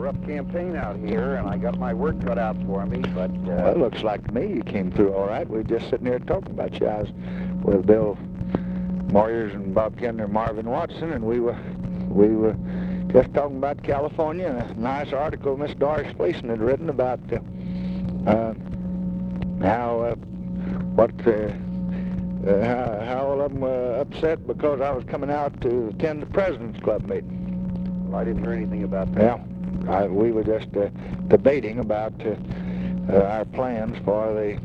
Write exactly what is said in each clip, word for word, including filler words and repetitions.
rough campaign out here, and I got my work cut out for me, but... Uh, well, it looks like to me you came through all right. We were just sitting here talking about you. I was with Bill Moyers and Bob Kender and Marvin Watson, and we were we were just talking about California, and a nice article Miss Doris Gleason had written about uh, uh, how uh, what uh, uh, how, how all of them were upset because I was coming out to attend the President's Club meeting. Well, I didn't hear anything about that. Yeah, I, we were just uh, debating about uh, uh, our plans for the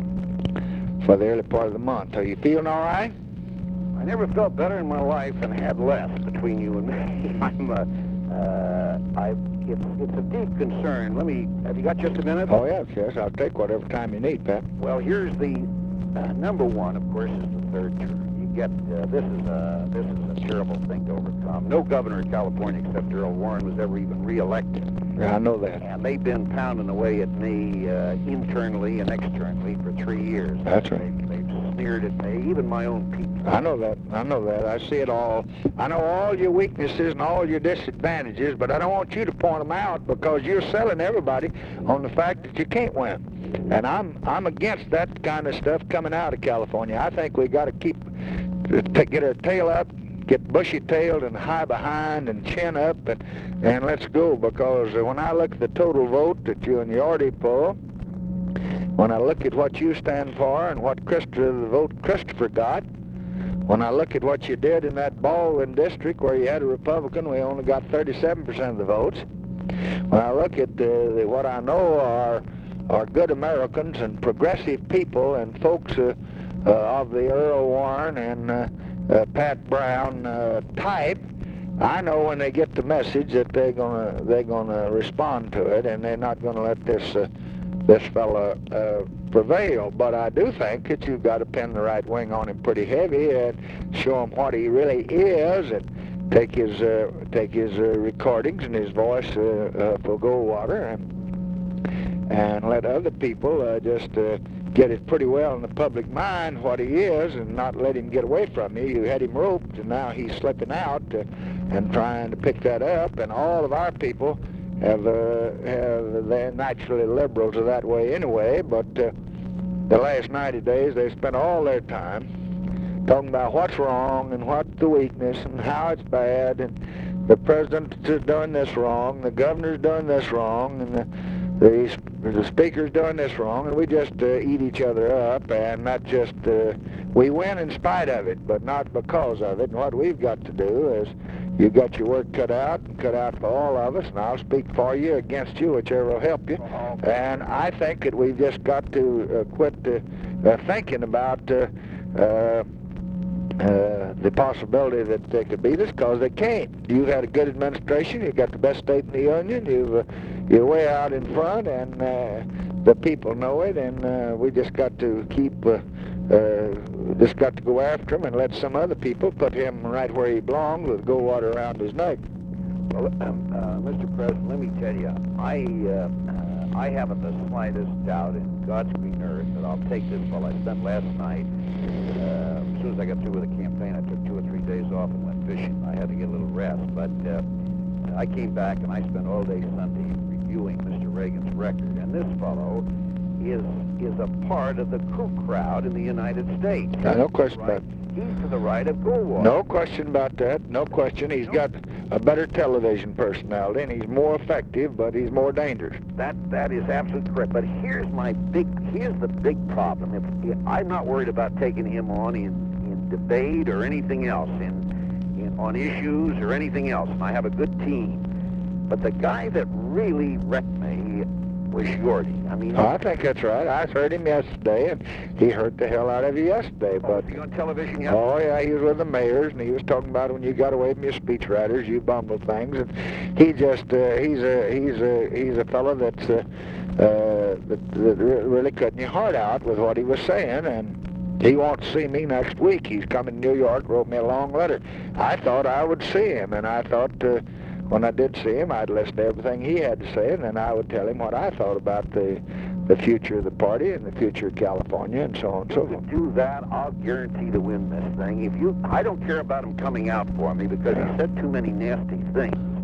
for the early part of the month. Are you feeling all right? I never felt better in my life and had less between you and me. I'm, uh, uh, I, it's, it's a deep concern. Let me, have you got just a minute? Oh, yes, yes. I'll take whatever time you need, Pat. Well, here's the, uh, number one, of course, is the third term. You get, uh, this is a, this is a terrible thing to overcome. No governor of California except Earl Warren was ever even reelected. Yeah, I know that. And they've been pounding away at me, uh, internally and externally for three years. That's right. They, they've sneered at me, even my own people. I know that. I know that. I see it all. I know all your weaknesses and all your disadvantages, but I don't want you to point them out because you're selling everybody on the fact that you can't win. And I'm I'm against that kind of stuff coming out of California. I think we got to keep to get our tail up, get bushy-tailed and high behind and chin up, and and let's go. Because when I look at the total vote that you and Yorty pull, when I look at what you stand for and what Christopher, the vote Christopher got, when I look at what you did in that Baldwin district where you had a Republican, we only got thirty-seven percent of the votes. When I look at uh, the, what I know are are good Americans and progressive people and folks uh, uh, of the Earl Warren and uh, uh, Pat Brown uh, type, I know when they get the message that they're gonna they're gonna respond to it, and they're not gonna let this uh, this fella uh, prevail. But I do think that you've got to pin the right wing on him pretty heavy and show him what he really is, and take his uh, take his uh, recordings and his voice uh, uh, for Goldwater, and and let other people uh, just uh, get it pretty well in the public mind what he is, and not let him get away from you. You had him roped, and now he's slipping out uh, and trying to pick that up. And all of our people have, uh, have they're naturally liberals are that way anyway, but uh, the last ninety days they spent all their time talking about what's wrong and what's the weakness and how it's bad, and the president is doing this wrong, the governor's doing this wrong, and the The, the speaker's doing this wrong, and we just uh, eat each other up, and not just, uh, we win in spite of it, but not because of it. And what we've got to do is, you got your work cut out, and cut out for all of us, and I'll speak for you, against you, whichever will help you. And I think that we've just got to uh, quit uh, uh, thinking about uh, uh, Uh, the possibility that they could beat us, because they can't. You've had a good administration. You've got the best state in the union. You've, uh, you're way out in front, and uh, the people know it, and uh, we just got to keep, uh, uh, just got to go after him and let some other people put him right where he belongs with Goldwater around his neck. Well, um, uh, Mister President, let me tell you, I, uh, uh, I haven't the slightest doubt in God's green earth that I'll take this while I spent last night. Uh, as soon as I got through with the campaign, I took two or three days off and went fishing. I had to get a little rest, but uh, I came back and I spent all day Sunday reviewing Mister Reagan's record. And this fellow is is a part of the kook crowd in the United States. Uh, no question right. about it. He's to the right of Goldwater. No question about that. No question. He's got a better television personality, and he's more effective, but he's more dangerous. That that is absolutely correct. But here's my big here's the big problem. If, if I'm not worried about taking him on in, in debate or anything else, in, in on issues or anything else, and I have a good team. But the guy that really wrecked me was Yorty. I mean, oh, I think that's right. I heard him yesterday, and he hurt the hell out of you yesterday. Oh, but was he on television yesterday? Oh yeah, he was with the mayors, and he was talking about when you got away from your speechwriters, you bumbled things, and he just uh, he's a he's a he's a fellow that's uh, uh, that, that really cutting your heart out with what he was saying, and he wants to see me next week. He's coming to New York. Wrote me a long letter. I thought I would see him, and I thought. Uh, When I did see him, I'd listen to everything he had to say, and then I would tell him what I thought about the the future of the party and the future of California and so on and so forth. To do that, I'll guarantee to win this thing. If you, I don't care about him coming out for me because he said too many nasty things.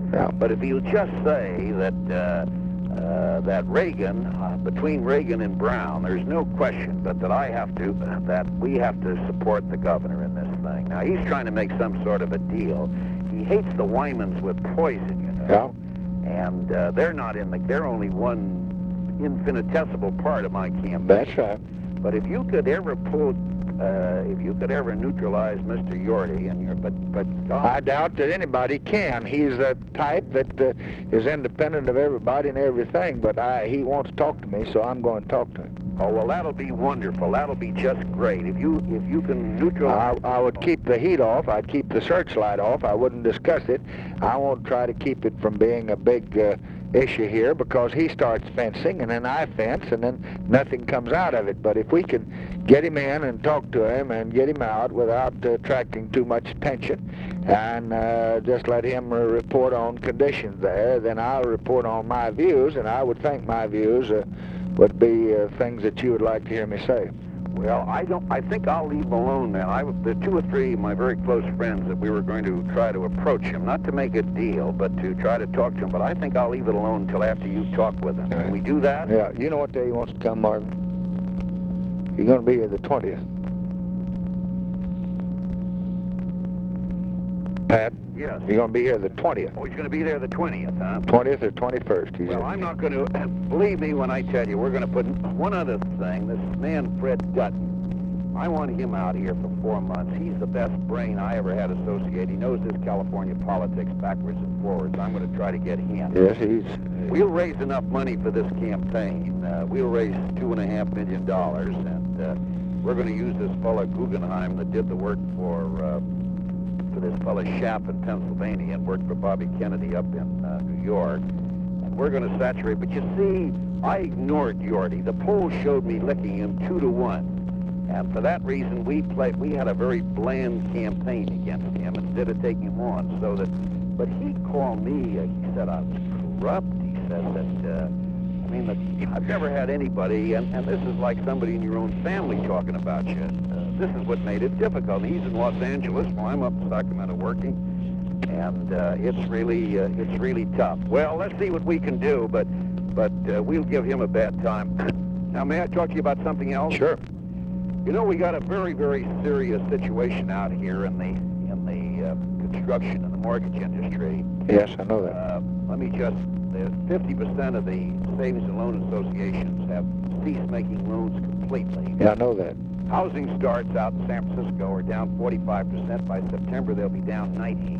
Yeah. But if you just say that uh, uh, that Reagan, uh, between Reagan and Brown, there's no question but that I have to, that we have to support the governor in this thing. Now, he's trying to make some sort of a deal. He hates the Wymans with poison, you know. Yeah. And uh, they're not in the, they're only one infinitesimal part of my campaign. That's right. But if you could ever pull, uh, if you could ever neutralize Mister Yorty, and your, but, but God, I doubt that anybody can. He's a type that uh, is independent of everybody and everything, but I, he wants to talk to me, so I'm going to talk to him. oh well, that'll be wonderful. That'll be just great. If you, if you can neutralize, I, I would keep the heat off. I'd keep the searchlight off. I wouldn't discuss it. I won't try to keep it from being a big uh, issue here, because he starts fencing and then I fence and then nothing comes out of it. But if we can get him in and talk to him and get him out without uh, attracting too much attention, and uh, just let him uh, report on conditions there, then I'll report on my views, and I would think my views uh, would be uh, things that you would like to hear me say. well, I don't. I think I'll leave him alone now. I, the two or three of my very close friends that we were going to try to approach him, not to make a deal, but to try to talk to him. But I think I'll leave it alone until after you talk with him. Can we do that? Yeah, you know what day he wants to come, Marvin? You're going to be here the twentieth. Pat? Yes. You're going to be here the twentieth. Oh, he's going to be there the twentieth, huh? twentieth or twenty-first. He's Well, I'm not going to, believe me when I tell you, we're going to put one other thing. This man, Fred Dutton, I want him out here for four months. He's the best brain I ever had associated. He knows this California politics backwards and forwards. I'm going to try to get him. Yes, he's... We'll raise enough money for this campaign. Uh, we'll raise two and a half million dollars, and uh, we're going to use this fellow Guggenheim that did the work for uh, for this fellow Schaap in Pennsylvania and worked for Bobby Kennedy up in uh, New York. And we're going to saturate. But you see, I ignored Yorty. The polls showed me licking him two to one. And for that reason, we played. We had a very bland campaign against him instead of taking him on. So that, but he called me. Uh, he said I was corrupt. He said that. Uh, I mean, that I've never had anybody, and, and this is like somebody in your own family talking about you. Uh, this is what made it difficult. He's in Los Angeles, while I'm up in Sacramento working, and uh, it's really, uh, it's really tough. Well, let's see what we can do, but, but uh, we'll give him a bad time. Now, may I talk to you about something else? Sure. You know, we got a very, very serious situation out here in the in the uh, construction and the mortgage industry. Yes, I know that. Uh, let me just, fifty percent of the savings and loan associations have ceased making loans completely. Yeah, I know that. Housing starts out in San Francisco are down forty-five percent. By September, they'll be down ninety.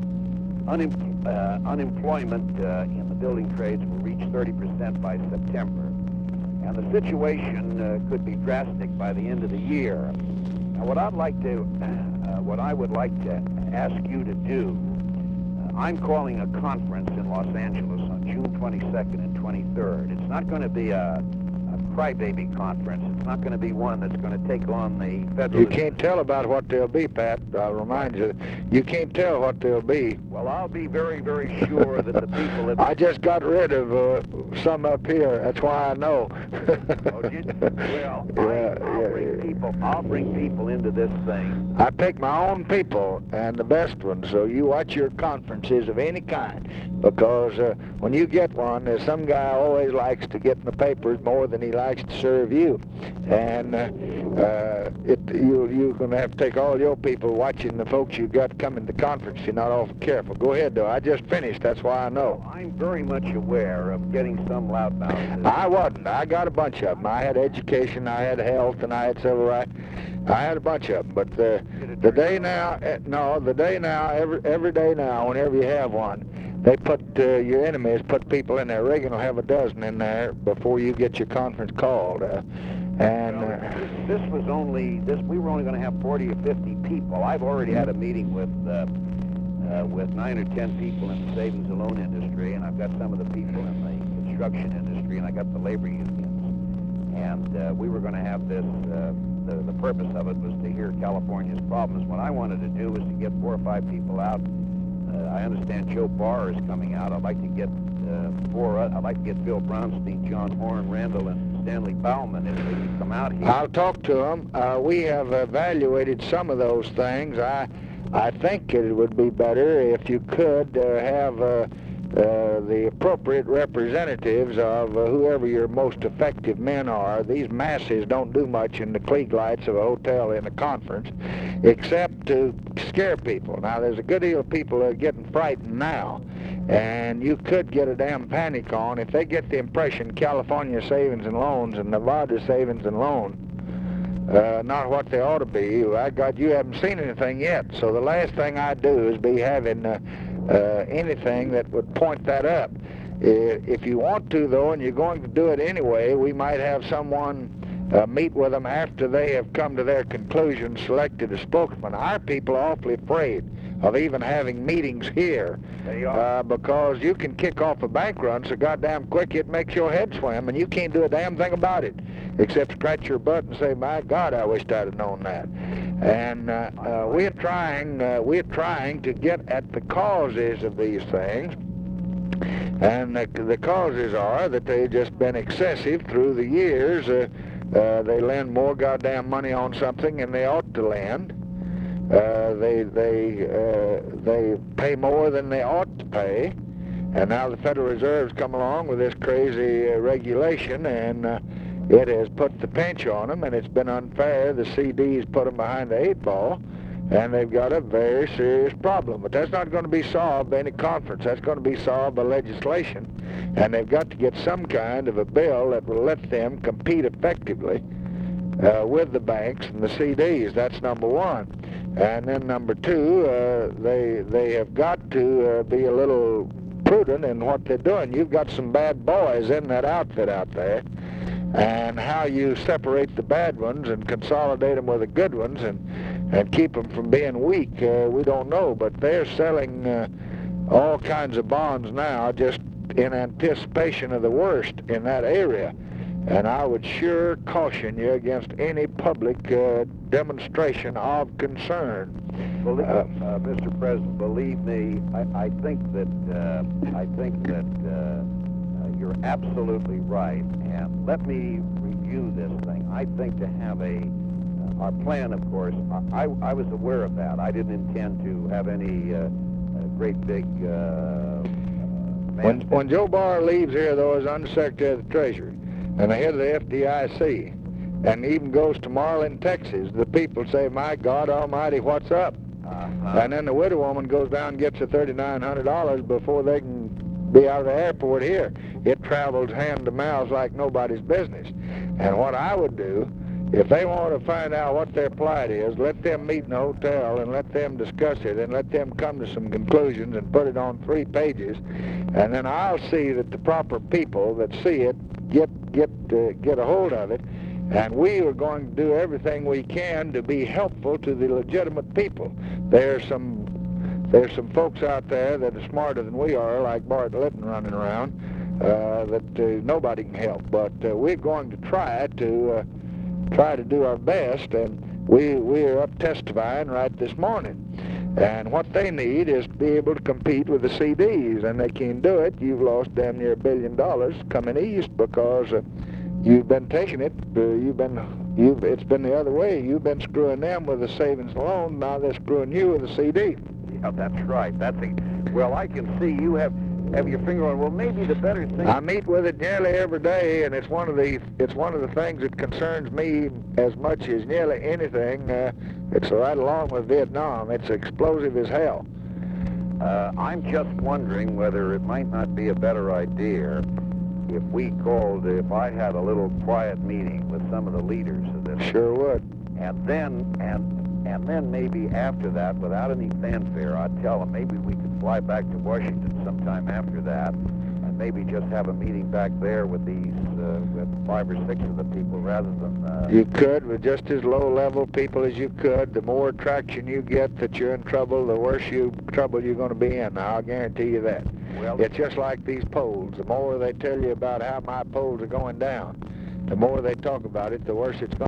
Unem- uh, unemployment uh, in the building trades will reach thirty percent by September. And the situation uh, could be drastic by the end of the year. Now, what I'd like to, uh, what I would like to ask you to do, uh, I'm calling a conference in Los Angeles on June twenty-second and twenty-third. It's not going to be a, a crybaby conference. It's not going to be one that's going to take on the federal... You can't tell about what they'll be, Pat. I'll remind you. You can't tell what they'll be. Well, I'll be very, very sure that the people that... I just got rid of uh, some up here. That's why I know. Oh, did you? Well, Yeah, I, I'll yeah, bring yeah. people. I'll bring people into this thing. I pick my own people and the best ones, so you watch your conferences of any kind, because uh, when you get one, there's some guy always likes to get in the papers more than he likes to serve you, and uh, uh, it, you, you're going to have to take all your people watching the folks you got coming to the conference if you're not awful careful. Go ahead, though. I just finished. That's why I know. I'm very much aware of getting some loudmouths. I wasn't. I got a bunch of them. I had education, I had health, and I had civil rights. I had a bunch of them. But uh, the day now, eh, no, the day now, every every day now, whenever you have one, they put, uh, your enemies put people in there. Reagan will have a dozen in there before you get your conference called. Uh, and Well, uh, this, this was only, this. we were only going to have forty or fifty people. I've already had a meeting with uh, uh, with nine or ten people in the savings and loan industry, and I've got some of the people in the construction industry, and I got the labor unions. And uh, we were going to have this, uh, the, the purpose of it was to hear California's problems. What I wanted to do was to get four or five people out. Uh, I understand Joe Barr is coming out. I'd like to get uh, four, I'd like to get Bill Brownstein, John Horn, Randall, and Stanley Bauman if they could come out here. I'll talk to them. Uh, we have evaluated some of those things. I I think it would be better if you could uh, have uh, uh, the appropriate representatives of uh, whoever your most effective men are. These masses don't do much in the Klieg lights of a hotel in a conference except to scare people. Now, there's a good deal of people that are getting frightened now, and you could get a damn panic on if they get the impression California savings and loans and Nevada savings and loan Uh, not what they ought to be. I got you haven't seen anything yet, so the last thing I do is be having uh, uh, anything that would point that up. If you want to, though, and you're going to do it anyway, we might have someone uh, meet with them after they have come to their conclusion, selected a spokesman. Our people are awfully afraid of even having meetings here uh, because you can kick off a bank run so goddamn quick it makes your head swim, and you can't do a damn thing about it except scratch your butt and say, my God, I wished I'd have known that. And uh, uh, we're trying, uh, we're trying to get at the causes of these things, and the, the causes are that they've just been excessive through the years. Uh, uh, they lend more goddamn money on something than they ought to lend. Uh, they they uh, they pay more than they ought to pay, and now the Federal Reserve's come along with this crazy uh, regulation, and uh, it has put the pinch on them, and it's been unfair. The C Ds put them behind the eight ball, and they've got a very serious problem. But that's not going to be solved by any conference. That's going to be solved by legislation, and they've got to get some kind of a bill that will let them compete effectively uh, with the banks and the C Ds. That's number one. And then number two, uh, they they have got to uh, be a little prudent in what they're doing. You've got some bad boys in that outfit out there, and how you separate the bad ones and consolidate them with the good ones and and keep them from being weak, uh, we don't know. But they're selling uh, all kinds of bonds now just in anticipation of the worst in that area. And I would sure caution you against any public uh, demonstration of concern. Believe, uh, uh, Mister President, believe me, I, I think that uh, I think that uh, uh, you're absolutely right. And let me review this thing. I think to have a uh, our plan, of course. I, I was aware of that. I didn't intend to have any uh, uh, great big. Uh, when when Joe Barr leaves here, though, as Undersecretary of the Treasury and the head of the F D I C, and even goes to Marlin, Texas, the people say, my God almighty, what's up? Uh-huh. And then the widow woman goes down and gets her thirty-nine hundred dollars before they can be out of the airport here. It travels hand to mouth like nobody's business. And what I would do, if they want to find out what their plight is, let them meet in a hotel and let them discuss it and let them come to some conclusions and put it on three pages. And then I'll see that the proper people that see it get get uh, get a hold of it, and we are going to do everything we can to be helpful to the legitimate people. There's some there's some folks out there that are smarter than we are, like Bart Litton running around, uh, that uh, nobody can help. But uh, we're going to try to uh, try to do our best, and we we are up testifying right this morning. And what they need is to be able to compete with the C Ds, and they can't do it. You've lost damn near a billion dollars coming east because uh, you've been taking it. Uh, you've been, you've. It's been the other way. You've been screwing them with the savings and loan. Now they're screwing you with the C D. Yeah, that's right. That's a, well, I can see you have have your finger on. Well, maybe the better thing. I meet with it nearly every day, and it's one of the it's one of the things that concerns me as much as nearly anything. Uh, it's right along with Vietnam. It's explosive as hell. Uh, I'm just wondering whether it might not be a better idea if we called, if I had a little quiet meeting with some of the leaders of this. Sure would. And then, and and then maybe after that, without any fanfare, I'd tell them maybe we could fly back to Washington sometime after that, and maybe just have a meeting back there with these, uh, with five or six of the people rather than... Uh, you could, with just as low-level people as you could. The more traction you get that you're in trouble, the worse you trouble you're going to be in. Now, I'll guarantee you that. Well, it's just like these polls. The more they tell you about how my polls are going down, the more they talk about it, the worse it's going